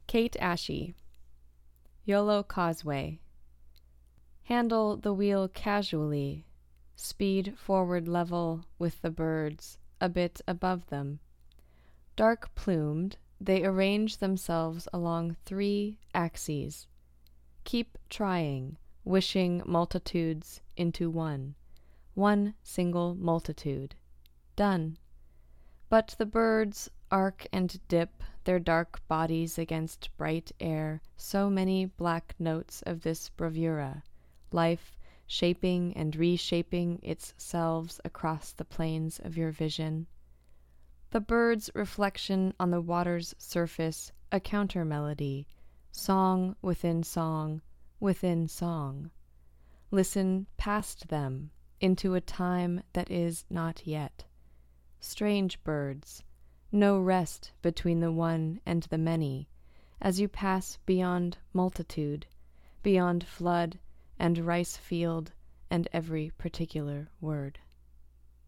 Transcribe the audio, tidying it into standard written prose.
Kate Ashey. YOLO Causeway. Handle the wheel casually. Speed forward level with the birds, a bit above them. Dark plumed, they arrange themselves along 3 axes. Keep trying, wishing multitudes into one single multitude. Done. But the birds arc and dip their dark bodies against bright air, so many black notes of this bravura, life shaping and reshaping its selves across the plains of your vision. The bird's reflection on the water's surface, a counter-melody, song within song within song. Listen past them into a time that is not yet. Strange birds, no rest between the one and the many, as you pass beyond multitude, beyond flood and rice field and every particular word.